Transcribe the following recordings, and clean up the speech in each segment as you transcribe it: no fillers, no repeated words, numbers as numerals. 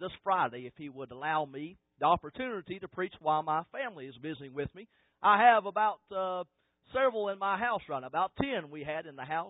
this Friday if He would allow me the opportunity to preach while my family is visiting with me. I have about several in my house right now. About 10 we had in the house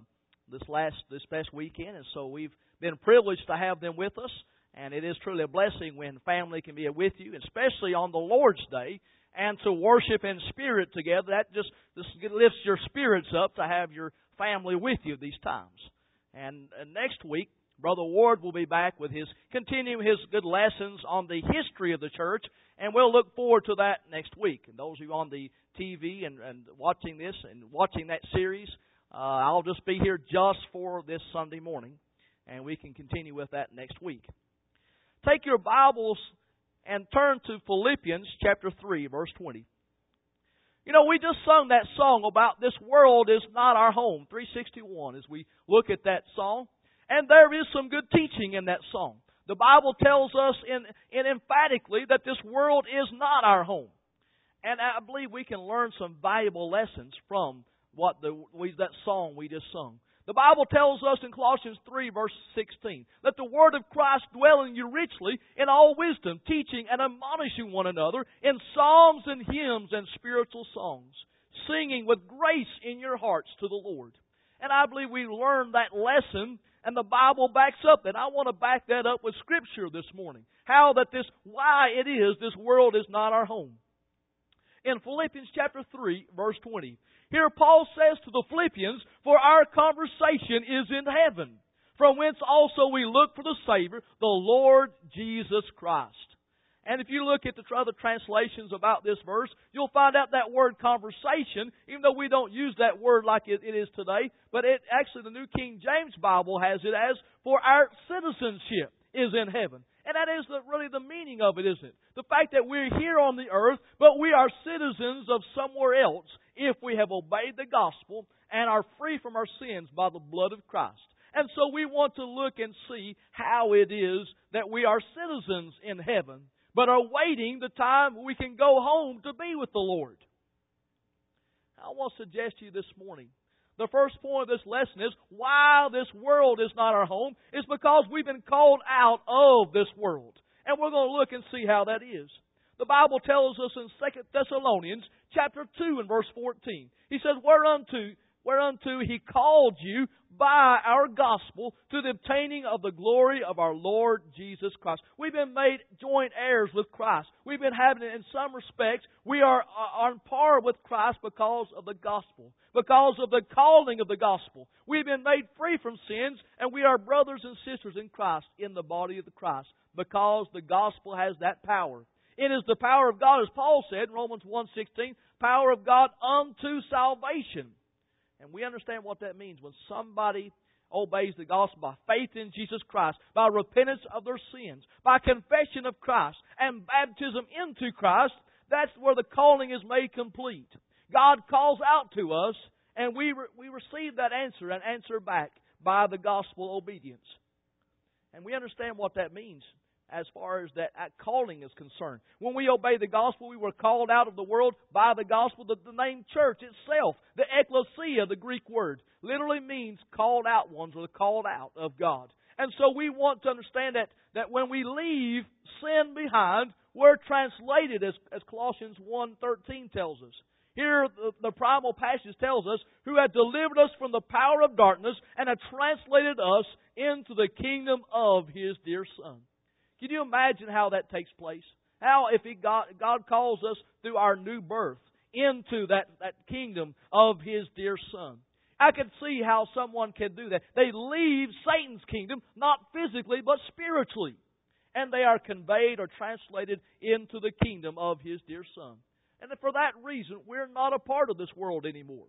this past weekend, and so we've been privileged to have them with us. And it is truly a blessing when family can be with you, especially on the Lord's Day, and to worship in spirit together. That just lifts your spirits up to have your family with you these times. And next week, Brother Ward will be back with continuing his good lessons on the history of the church, and we'll look forward to that next week. And those of you on the TV and watching this and watching that series, I'll just be here just for this Sunday morning, and we can continue with that next week. Take your Bibles and turn to Philippians chapter 3, verse 20. You know, we just sung that song about this world is not our home, 361, as we look at that song. And there is some good teaching in that song. The Bible tells us emphatically that this world is not our home. And I believe we can learn some valuable lessons from that song we just sung. The Bible tells us in Colossians 3, verse 16, that the Word of Christ dwell in you richly in all wisdom, teaching and admonishing one another in psalms and hymns and spiritual songs, singing with grace in your hearts to the Lord. And I believe we learned that lesson, and the Bible backs up that. I want to back that up with Scripture this morning. Why it is this world is not our home. In Philippians chapter 3, verse 20, here Paul says to the Philippians, "For our conversation is in heaven, from whence also we look for the Savior, the Lord Jesus Christ." And if you look at the other translations about this verse, you'll find out that word conversation, even though we don't use that word like it is today, but actually the New King James Bible has it as, "For our citizenship is in heaven." And that is really the meaning of it, isn't it? The fact that we're here on the earth, but we are citizens of somewhere else if we have obeyed the gospel and are free from our sins by the blood of Christ. And so we want to look and see how it is that we are citizens in heaven, but are waiting the time we can go home to be with the Lord. I want to suggest to you this morning, the first point of this lesson is why this world is not our home is because we've been called out of this world. And we're going to look and see how that is. The Bible tells us in 2 Thessalonians chapter 2 and verse 14. He says, Whereunto He called you by our gospel to the obtaining of the glory of our Lord Jesus Christ. We've been made joint heirs with Christ. We've been having, in some respects, we are on par with Christ because of the gospel, because of the calling of the gospel. We've been made free from sins, and we are brothers and sisters in Christ, in the body of the Christ, because the gospel has that power. It is the power of God, as Paul said in Romans 1:16, power of God unto salvation. And we understand what that means. When somebody obeys the gospel by faith in Jesus Christ, by repentance of their sins, by confession of Christ, and baptism into Christ, that's where the calling is made complete. God calls out to us, and we receive that answer and answer back by the gospel obedience. And we understand what that means as far as that calling is concerned. When we obey the gospel, we were called out of the world by the gospel. The name church itself, the ekklesia, the Greek word, literally means called out ones or called out of God. And so we want to understand that when we leave sin behind, we're translated, as Colossians 1:13 tells us. Here, the primal passage tells us, "Who had delivered us from the power of darkness and had translated us into the kingdom of His dear Son." Can you imagine how that takes place? How if God calls us through our new birth into that kingdom of His dear Son? I can see how someone can do that. They leave Satan's kingdom, not physically, but spiritually. And they are conveyed or translated into the kingdom of His dear Son. And for that reason, we're not a part of this world anymore.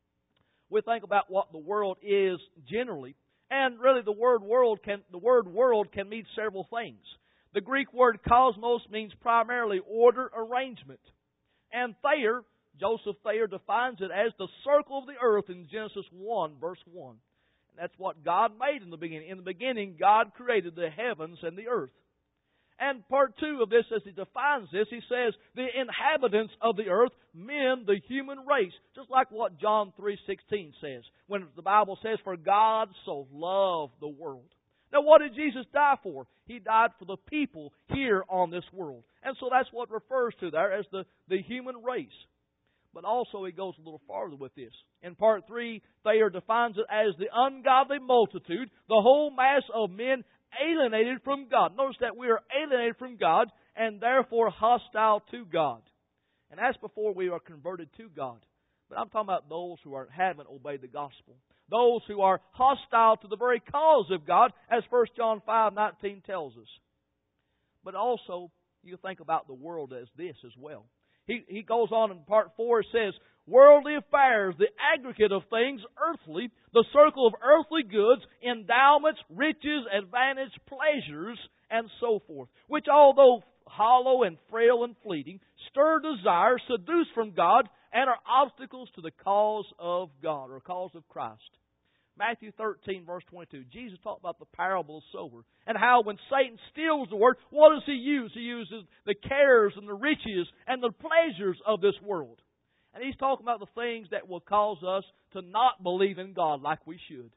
We think about what the world is generally. And really the word world can mean several things. The Greek word cosmos means primarily order, arrangement. And Thayer, Joseph Thayer, defines it as the circle of the earth in Genesis 1, verse 1. And that's what God made in the beginning. In the beginning, God created the heavens and the earth. And part 2 of this, as he defines this, he says, the inhabitants of the earth, men, the human race. Just like what John 3:16 says, when the Bible says, "For God so loved the world." Now, what did Jesus die for? He died for the people here on this world. And so that's what it refers to there as the human race. But also he goes a little farther with this. In part 3, Thayer defines it as the ungodly multitude, the whole mass of men alienated from God. Notice that we are alienated from God and therefore hostile to God. And that's before we are converted to God. But I'm talking about those who haven't obeyed the gospel. Those who are hostile to the very cause of God, as 1 John 5:19 tells us. But also, you think about the world as this as well. He goes on in part 4, it says, worldly affairs, the aggregate of things earthly, the circle of earthly goods, endowments, riches, advantage, pleasures, and so forth, which although hollow and frail and fleeting, stir desire, seduce from God, and are obstacles to the cause of God, or cause of Christ. Matthew 13, verse 22, Jesus talked about the parable of sower, and how when Satan steals the word, what does he use? He uses the cares and the riches and the pleasures of this world. And he's talking about the things that will cause us to not believe in God like we should.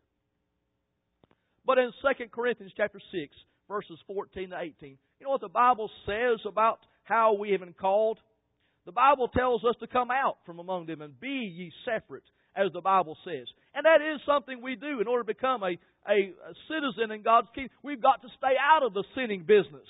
But in 2 Corinthians chapter 6, verses 14 to 18, you know what the Bible says about how we have been called? The Bible tells us to come out from among them and be ye separate, as the Bible says. And that is something we do in order to become a citizen in God's kingdom. We've got to stay out of the sinning business.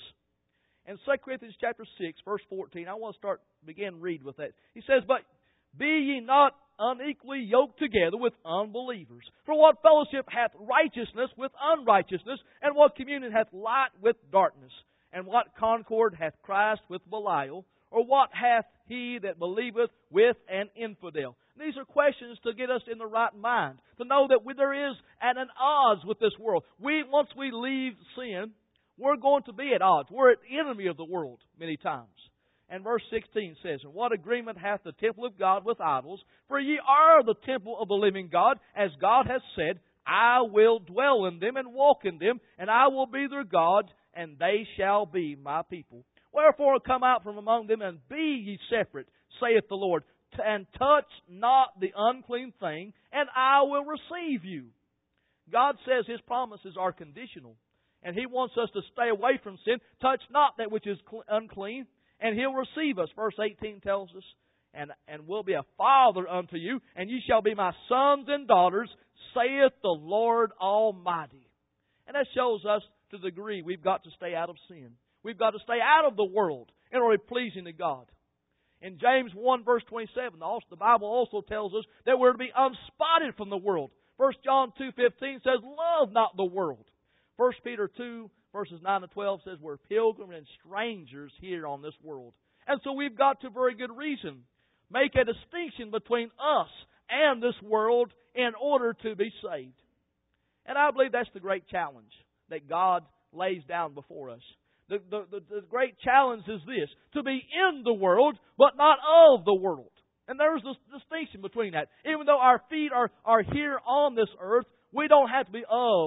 In 2 Corinthians chapter 6, verse 14, I want to begin read with that. He says, but be ye not unequally yoked together with unbelievers. For what fellowship hath righteousness with unrighteousness? And what communion hath light with darkness? And what concord hath Christ with Belial? Or what hath he that believeth with an infidel? These are questions to get us in the right mind, to know that there is an odds with this world. Once we leave sin, we're going to be at odds. We're an enemy of the world many times. And verse 16 says, and what agreement hath the temple of God with idols? For ye are the temple of the living God, as God hath said, I will dwell in them and walk in them, and I will be their God, and they shall be my people. Wherefore come out from among them, and be ye separate, saith the Lord, and touch not the unclean thing, and I will receive you. God says His promises are conditional, and He wants us to stay away from sin. Touch not that which is unclean, and He'll receive us. Verse 18 tells us, and will be a father unto you, and ye shall be my sons and daughters, saith the Lord Almighty. And that shows us to the degree we've got to stay out of sin. We've got to stay out of the world in order to be pleasing to God. In James 1 verse 27, the Bible also tells us that we're to be unspotted from the world. 1 John 2:15 says, love not the world. 1 Peter 2 verses 9 to 12 says we're pilgrims and strangers here on this world. And so we've got to, very good reason, make a distinction between us and this world in order to be saved. And I believe that's the great challenge that God lays down before us. The great challenge is this, to be in the world, but not of the world. And there's this distinction between that. Even though our feet are here on this earth, we don't have to be of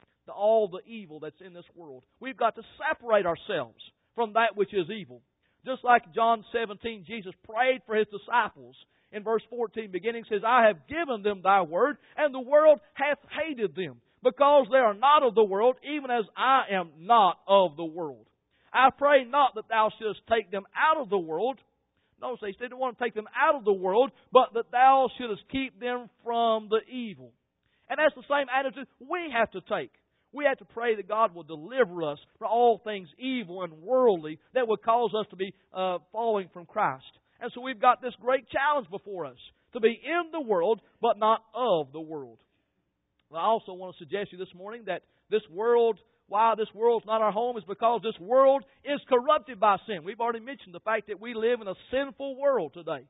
all the evil that's in this world. We've got to separate ourselves from that which is evil. Just like John 17, Jesus prayed for His disciples. In verse 14 beginning says, I have given them Thy word, and the world hath hated them, because they are not of the world, even as I am not of the world. I pray not that Thou shouldest take them out of the world. Notice they didn't want to take them out of the world, but that Thou shouldest keep them from the evil. And that's the same attitude we have to take. We have to pray that God will deliver us from all things evil and worldly that would cause us to be falling from Christ. And so we've got this great challenge before us, to be in the world, but not of the world. I also want to suggest to you this morning that this world, why this world's not our home, is because this world is corrupted by sin. We've already mentioned the fact that we live in a sinful world today.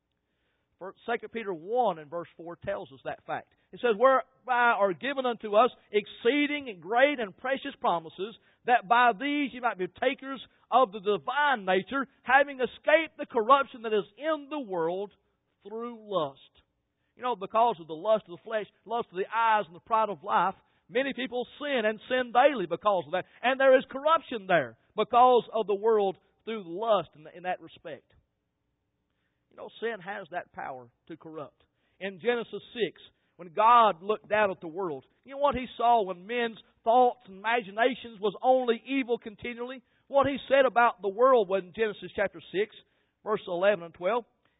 2 Peter 1 and verse 4 tells us that fact. It says, whereby are given unto us exceeding and great and precious promises, that by these ye might be takers of the divine nature, having escaped the corruption that is in the world through lust. You know, because of the lust of the flesh, lust of the eyes, and the pride of life, many people sin and sin daily because of that. And there is corruption there because of the world through lust in that respect. You know, sin has that power to corrupt. In Genesis 6, when God looked down at the world, you know what He saw when men's thoughts and imaginations was only evil continually? What He said about the world was in Genesis chapter 6, verse 11 and 12.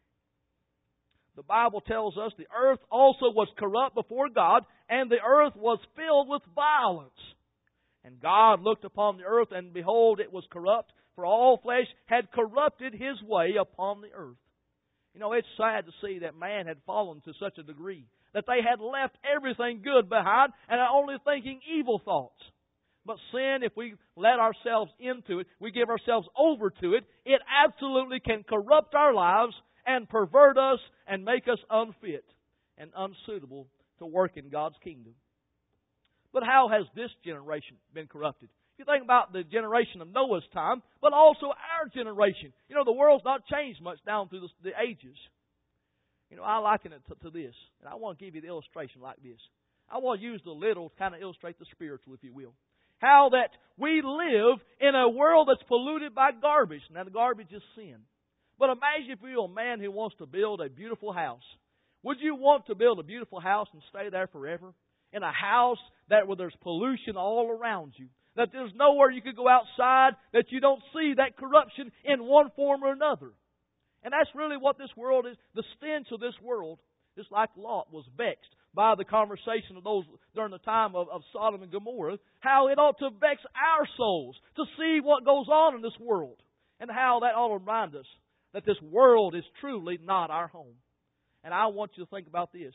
The Bible tells us the earth also was corrupt before God, and the earth was filled with violence. And God looked upon the earth, and behold, it was corrupt, for all flesh had corrupted his way upon the earth. You know, it's sad to see that man had fallen to such a degree that they had left everything good behind and are only thinking evil thoughts. But sin, if we let ourselves into it, we give ourselves over to it, it absolutely can corrupt our lives and pervert us and make us unfit and unsuitable to work in God's kingdom. But how has this generation been corrupted? You think about the generation of Noah's time, but also our generation. You know, the world's not changed much down through the ages. You know, I liken it to this, and I want to give you the illustration like this. I want to use the little to kind of illustrate the spiritual, if you will. How that we live in a world that's polluted by garbage. Now, the garbage is sin. But imagine if you're a man who wants to build a beautiful house. Would you want to build a beautiful house and stay there forever? In a house where there's pollution all around you. That there's nowhere you could go outside that you don't see that corruption in one form or another. And that's really what this world is. The stench of this world is like Lot was vexed by the conversation of those during the time of Sodom and Gomorrah. How it ought to vex our souls to see what goes on in this world. And how that ought to remind us that this world is truly not our home. And I want you to think about this.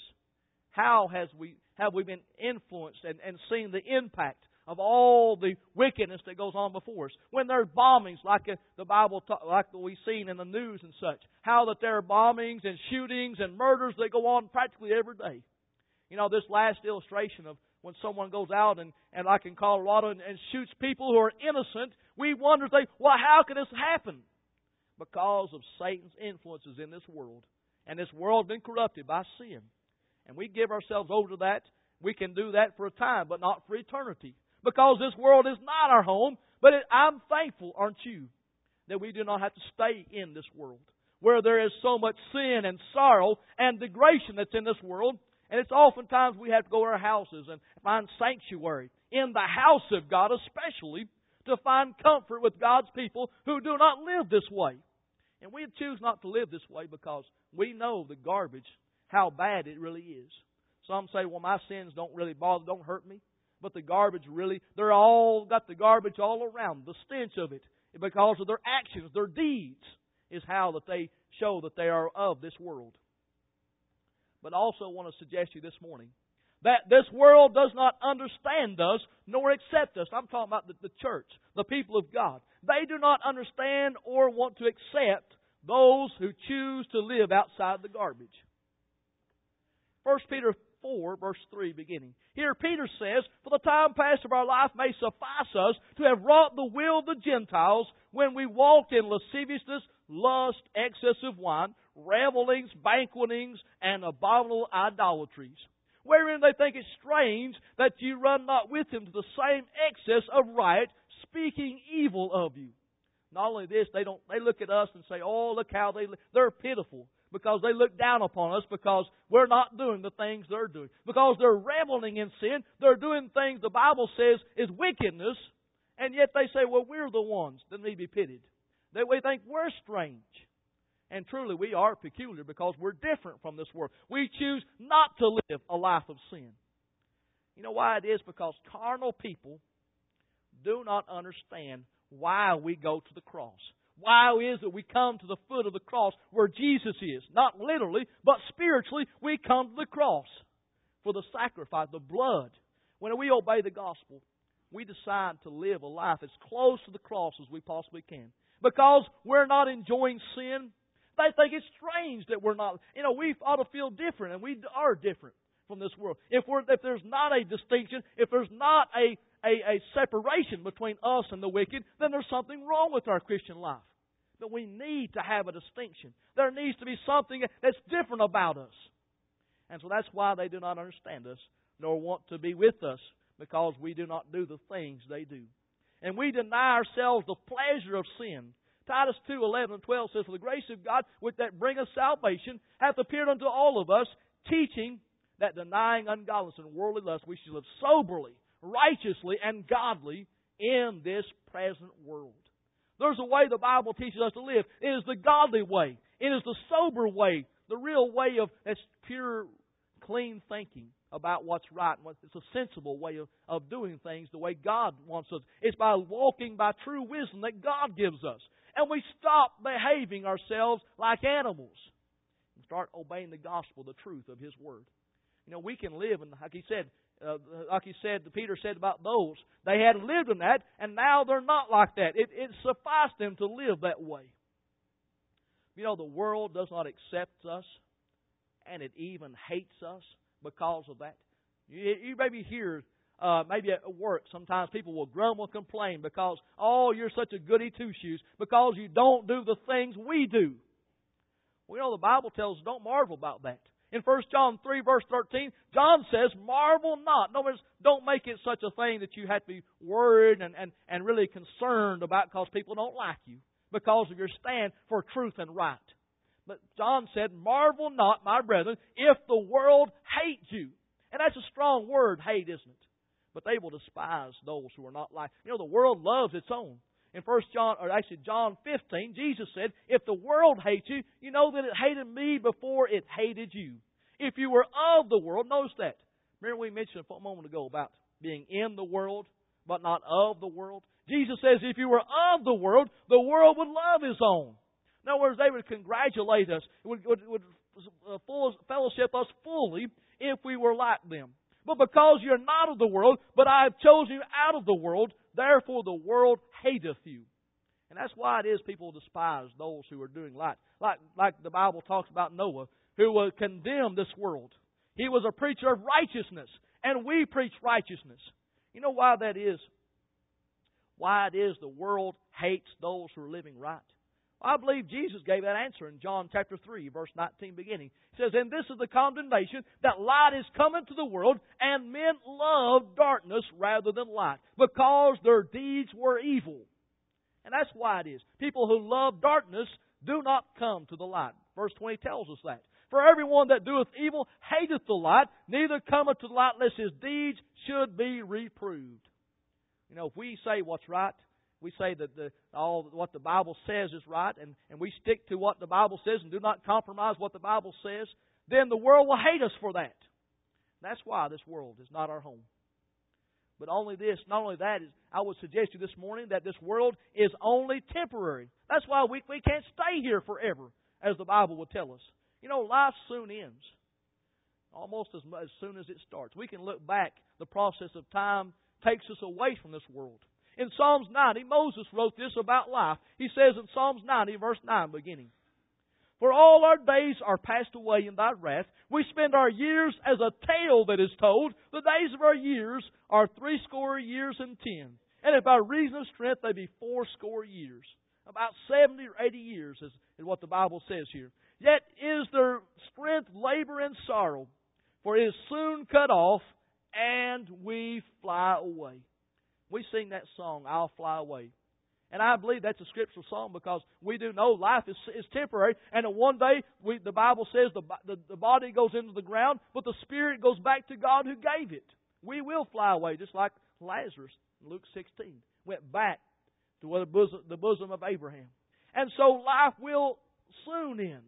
How have we been influenced and seen the impact of all the wickedness that goes on before us? When there are bombings, like the Bible, like we've seen in the news and such, how that there are bombings and shootings and murders that go on practically every day. You know, this last illustration of when someone goes out and like in Colorado and shoots people who are innocent, we wonder, how can this happen? Because of Satan's influences in this world. And this world has been corrupted by sin. And we give ourselves over to that. We can do that for a time, but not for eternity. Because this world is not our home. But I'm thankful, aren't you, that we do not have to stay in this world, where there is so much sin and sorrow and degradation that's in this world. And it's oftentimes we have to go to our houses and find sanctuary in the house of God, especially to find comfort with God's people who do not live this way. And we choose not to live this way because we know the garbage, how bad it really is. Some say, well, my sins don't really bother, don't hurt me. But the garbage really, they're all got the garbage all around, the stench of it. Because of their actions, their deeds, is how that they show that they are of this world. But I also want to suggest to you this morning that this world does not understand us nor accept us. I'm talking about the church, the people of God. They do not understand or want to accept those who choose to live outside the garbage. 1 Peter 4, verse 3 beginning. Here Peter says, for the time past of our life may suffice us to have wrought the will of the Gentiles when we walked in lasciviousness, lust, excess of wine, revelings, banquetings, and abominable idolatries, wherein they think it strange that you run not with them to the same excess of riot, speaking evil of you. Not only this, they look at us and say, oh, look how they're pitiful. Because they look down upon us because we're not doing the things they're doing. Because they're reveling in sin. They're doing things the Bible says is wickedness. And yet they say, well, we're the ones that need to be pitied. That we think we're strange. And truly we are peculiar because we're different from this world. We choose not to live a life of sin. You know why it is? Because carnal people do not understand why we go to the cross. Why is it we come to the foot of the cross where Jesus is? Not literally, but spiritually, we come to the cross for the sacrifice, the blood. When we obey the gospel, we decide to live a life as close to the cross as we possibly can. Because we're not enjoying sin, they think it's strange that we're not. You know, we ought to feel different, and we are different from this world. If there's not a distinction, if there's not a separation between us and the wicked, then there's something wrong with our Christian life. But we need to have a distinction. There needs to be something that's different about us. And so that's why they do not understand us, nor want to be with us, because we do not do the things they do. And we deny ourselves the pleasure of sin. Titus 2, 11 and 12 says, for the grace of God, which that bringeth salvation, hath appeared unto all of us, teaching that denying ungodliness and worldly lust, we should live soberly, righteously, and godly in this present world. There's a way the Bible teaches us to live. It is the godly way. It is the sober way, the real way of that's pure, clean thinking about what's right. It's a sensible way of doing things the way God wants us. It's by walking by true wisdom that God gives us. And we stop behaving ourselves like animals and start obeying the gospel, the truth of His Word. You know, we can live, and like he said, Peter said about those, they had lived in that, and now they're not like that. It sufficed them to live that way. You know, the world does not accept us, and it even hates us because of that. You maybe hear, maybe at work, sometimes people will grumble and complain because, oh, you're such a goody two-shoes because you don't do the things we do. Well, you know, the Bible tells us don't marvel about that. In 1 John 3, verse 13, John says, marvel not. No, don't make it such a thing that you have to be worried and really concerned about because people don't like you because of your stand for truth and right. But John said, marvel not, my brethren, if the world hates you. And that's a strong word, hate, isn't it? But they will despise those who are not like. You know, the world loves its own. In John 15, Jesus said, if the world hates you, you know that it hated me before it hated you. If you were of the world, notice that. Remember we mentioned a moment ago about being in the world, but not of the world. Jesus says if you were of the world would love His own. In other words, they would congratulate us, would fellowship us fully if we were like them. But because you're not of the world, but I have chosen you out of the world, therefore the world hateth you. And that's why it is people despise those who are doing like the Bible talks about Noah, who was condemned this world. He was a preacher of righteousness, and we preach righteousness. You know why that is? Why it is the world hates those who are living right? I believe Jesus gave that answer in John chapter 3, verse 19 beginning. It says, and this is the condemnation, that light is come into the world, and men love darkness rather than light, because their deeds were evil. And that's why it is. People who love darkness do not come to the light. Verse 20 tells us that. For everyone that doeth evil hateth the light, neither cometh to the light, lest his deeds should be reproved. You know, if we say what's right, we say that all what the Bible says is right, and we stick to what the Bible says and do not compromise what the Bible says, then the world will hate us for that. That's why this world is not our home. But not only that, I would suggest to you this morning that this world is only temporary. That's why we can't stay here forever, as the Bible would tell us. You know, life soon ends, almost as soon as it starts. We can look back. The process of time takes us away from this world. In Psalms 90, Moses wrote this about life. He says in Psalms 90, verse 9 beginning, for all our days are passed away in Thy wrath. We spend our years as a tale that is told. The days of our years are 80 years and 10. And if by reason of strength they be 80 years. About 70 or 80 years is what the Bible says here. Yet is their strength labor and sorrow, for it is soon cut off, and we fly away. We sing that song, I'll Fly Away. And I believe that's a scriptural song because we do know life is temporary. And one day, the Bible says the body goes into the ground, but the spirit goes back to God who gave it. We will fly away, just like Lazarus in Luke 16 went back to the bosom of Abraham. And so life will soon end.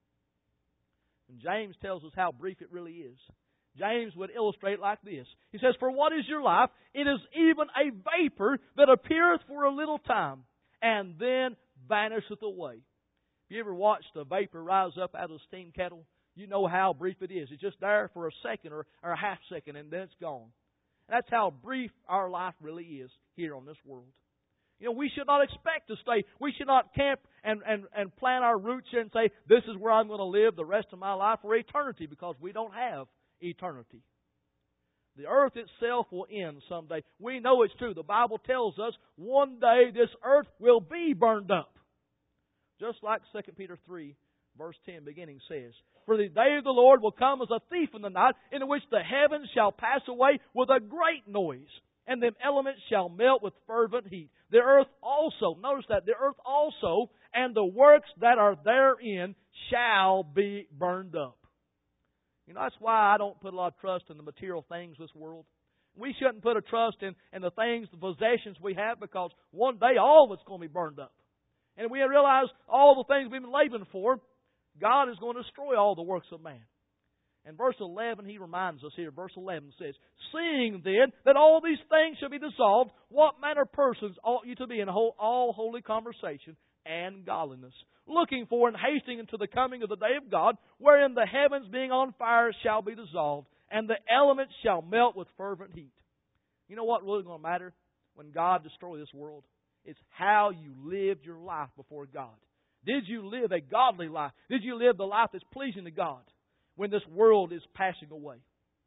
And James tells us how brief it really is. James would illustrate like this. He says, for what is your life? It is even a vapor that appeareth for a little time, and then vanisheth away. Have you ever watched a vapor rise up out of a steam kettle? You know how brief it is. It's just there for a second or a half second, and then it's gone. That's how brief our life really is here on this world. You know, we should not expect to stay. We should not camp and plant our roots here and say, this is where I'm going to live the rest of my life for eternity, because we don't have eternity. The earth itself will end someday. We know it's true. The Bible tells us one day this earth will be burned up. Just like 2 Peter 3, verse 10 beginning says, for the day of the Lord will come as a thief in the night, in which the heavens shall pass away with a great noise, and the elements shall melt with fervent heat. The earth also, notice that, the earth also, and the works that are therein shall be burned up. You know, that's why I don't put a lot of trust in the material things of this world. We shouldn't put a trust in the things, the possessions we have, because one day all of it's going to be burned up. And we realize all the things we've been laboring for, God is going to destroy all the works of man. In verse 11, He reminds us here, verse 11 says, "Seeing then that all these things shall be dissolved, what manner of persons ought you to be in all holy conversation and godliness, looking for and hasting into the coming of the day of God, wherein the heavens being on fire shall be dissolved, and the elements shall melt with fervent heat." You know what really going to matter when God destroys this world? It's how you lived your life before God. Did you live a godly life? Did you live the life that's pleasing to God when this world is passing away?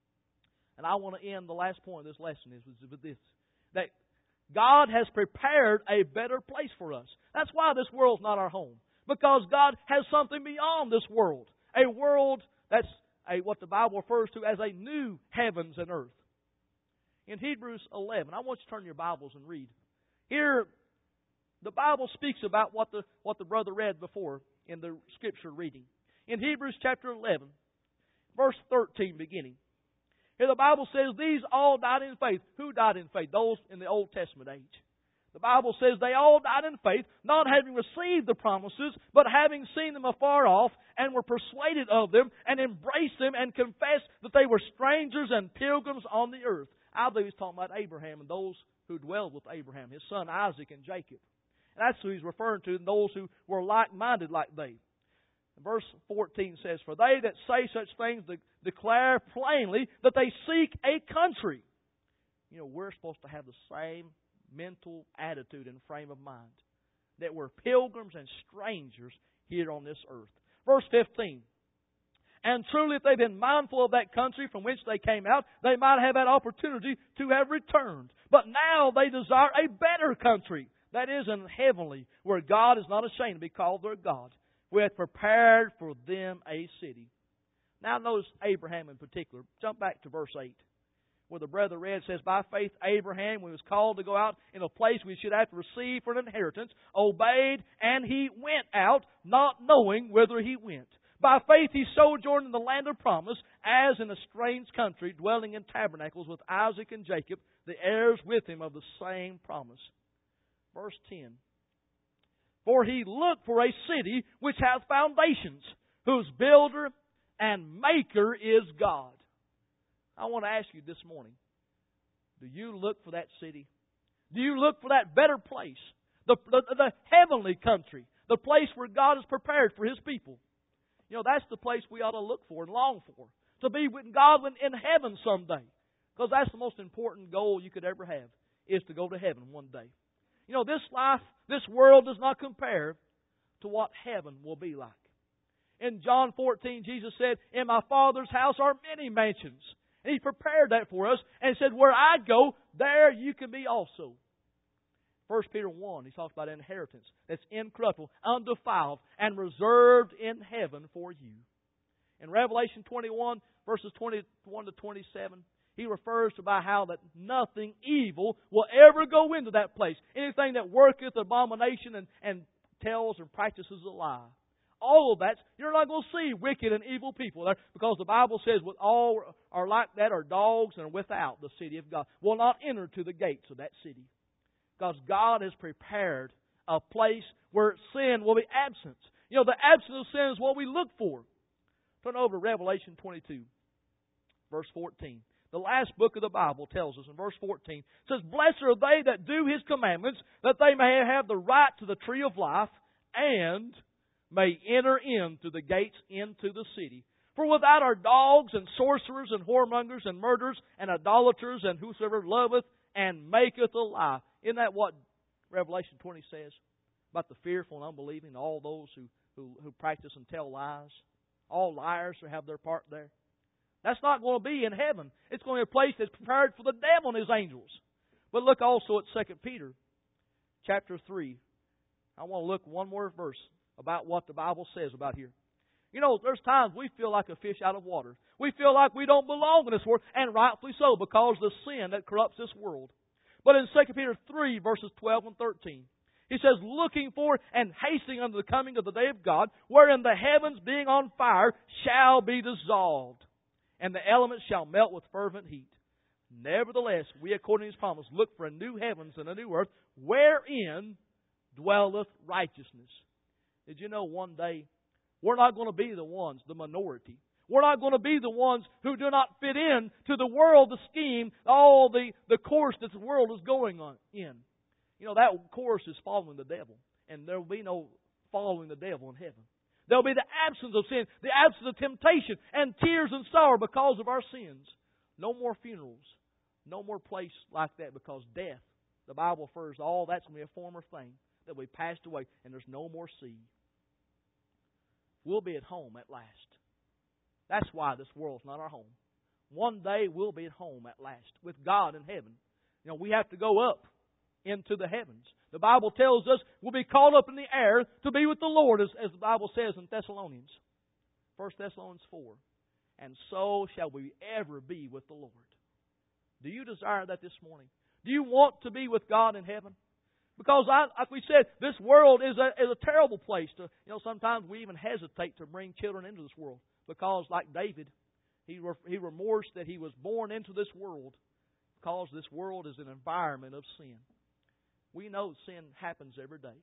And I want to end the last point of this lesson is with this, that God has prepared a better place for us. That's why this world's not our home. Because God has something beyond this world. A world that's what the Bible refers to as a new heavens and earth. In Hebrews 11, I want you to turn your Bibles and read. Here, the Bible speaks about what the brother read before in the Scripture reading. In Hebrews chapter 11, verse 13 beginning. Here the Bible says, "These all died in faith." Who died in faith? Those in the Old Testament age. The Bible says they all died in faith, not having received the promises, but having seen them afar off, and were persuaded of them, and embraced them, and confessed that they were strangers and pilgrims on the earth. I believe he's talking about Abraham and those who dwelled with Abraham, his son Isaac and Jacob. And that's who he's referring to, those who were like-minded like they. Verse 14 says, "For they that say such things declare plainly that they seek a country." You know, we're supposed to have the same mental attitude and frame of mind, that we're pilgrims and strangers here on this earth. Verse 15, "And truly if they've been mindful of that country from which they came out, they might have had opportunity to have returned. But now they desire a better country, that is in heavenly, where God is not ashamed to be called their God, who hath prepared for them a city." Now notice Abraham in particular. Jump back to verse 8. Where the brother read says, "By faith Abraham, when he was called to go out in a place we should have to receive for an inheritance, obeyed, and he went out, not knowing whither he went. By faith he sojourned in the land of promise, as in a strange country, dwelling in tabernacles with Isaac and Jacob, the heirs with him of the same promise." Verse 10, "For he looked for a city which hath foundations, whose builder and maker is God." I want to ask you this morning, do you look for that city? Do you look for that better place? The heavenly country, the place where God has prepared for His people. You know, that's the place we ought to look for and long for. To be with God in heaven someday. Because that's the most important goal you could ever have, is to go to heaven one day. You know, this life, this world does not compare to what heaven will be like. In John 14, Jesus said, "In my Father's house are many mansions." And He prepared that for us and said, "Where I go, there you can be also." 1 Peter 1, he talks about inheritance that's incorruptible, undefiled, and reserved in heaven for you. In Revelation 21, verses 21 to 27, he refers to about how that nothing evil will ever go into that place. Anything that worketh abomination and tells and practices a lie. All of that, you're not going to see wicked and evil people there, because the Bible says with all are like that are dogs and are without the city of God, will not enter to the gates of that city. Because God has prepared a place where sin will be absent. You know, the absence of sin is what we look for. Turn over to Revelation 22, verse 14. The last book of the Bible tells us in verse 14, it says, "Blessed are they that do His commandments, that they may have the right to the tree of life, and may enter in through the gates into the city. For without are dogs and sorcerers and whoremongers and murderers and idolaters and whosoever loveth and maketh a lie." Isn't that what Revelation 20 says? About the fearful and unbelieving, all those who practice and tell lies. All liars who have their part there. That's not going to be in heaven. It's going to be a place that's prepared for the devil and his angels. But look also at 2 Peter chapter 3. I want to look one more verse about what the Bible says about here. You know, there's times we feel like a fish out of water. We feel like we don't belong in this world, and rightfully so, because of the sin that corrupts this world. But in 2 Peter 3, verses 12 and 13, he says, "Looking for and hasting unto the coming of the day of God, wherein the heavens being on fire shall be dissolved, and the elements shall melt with fervent heat. Nevertheless, we, according to His promise, look for a new heavens and a new earth, wherein dwelleth righteousness. Did you know one day we're not going to be the ones, the minority. We're not going to be the ones who do not fit in to the world, the scheme, all the course that the world is going on in. You know, that course is following the devil. And there will be no following the devil in heaven. There will be the absence of sin, the absence of temptation, and tears and sorrow because of our sins. No more funerals. No more place like that, because death, the Bible refers to all that's going to be a former thing that we passed away, and there's no more sea. We'll be at home at last. That's why this world's not our home. One day we'll be at home at last with God in heaven. You know, we have to go up into the heavens. The Bible tells us we'll be caught up in the air to be with the Lord, as the Bible says in Thessalonians. 1 Thessalonians 4. And so shall we ever be with the Lord. Do you desire that this morning? Do you want to be with God in heaven? Because, like we said, this world is a terrible place. Sometimes we even hesitate to bring children into this world. Because, like David, he remorsed that he was born into this world, because this world is an environment of sin. We know sin happens every day.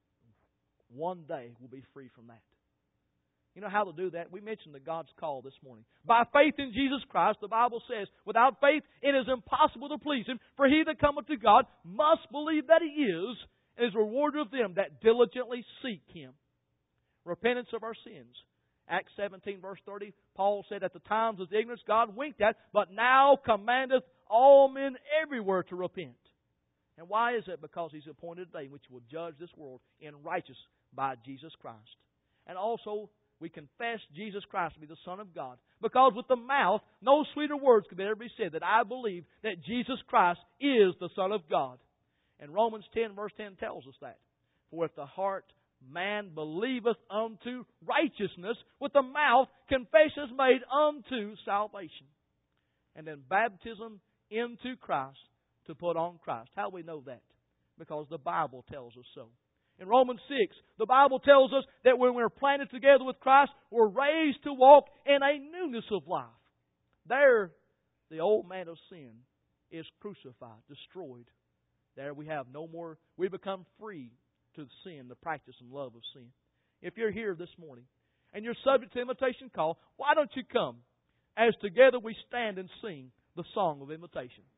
One day we'll be free from that. You know how to do that? We mentioned the God's call this morning. By faith in Jesus Christ, the Bible says, without faith it is impossible to please Him. For he that cometh to God must believe that He is, and is a rewarder of them that diligently seek Him. Repentance of our sins. Acts 17 verse 30, Paul said, at the times of ignorance God winked at, but now commandeth all men everywhere to repent. And why is it? Because He's appointed a day in which He will judge this world in righteousness by Jesus Christ. And also, we confess Jesus Christ to be the Son of God. Because with the mouth, no sweeter words could ever be said that I believe that Jesus Christ is the Son of God. And Romans 10 verse 10 tells us that. For with the heart man believeth unto righteousness, with the mouth confession is made unto salvation. And then baptism into Christ to put on Christ. How do we know that? Because the Bible tells us so. In Romans 6, the Bible tells us that when we're planted together with Christ, we're raised to walk in a newness of life. There, the old man of sin is crucified, destroyed. There we have no more, we become free to sin, the practice and love of sin. If you're here this morning and you're subject to invitation call, why don't you come as together we stand and sing the song of invitation?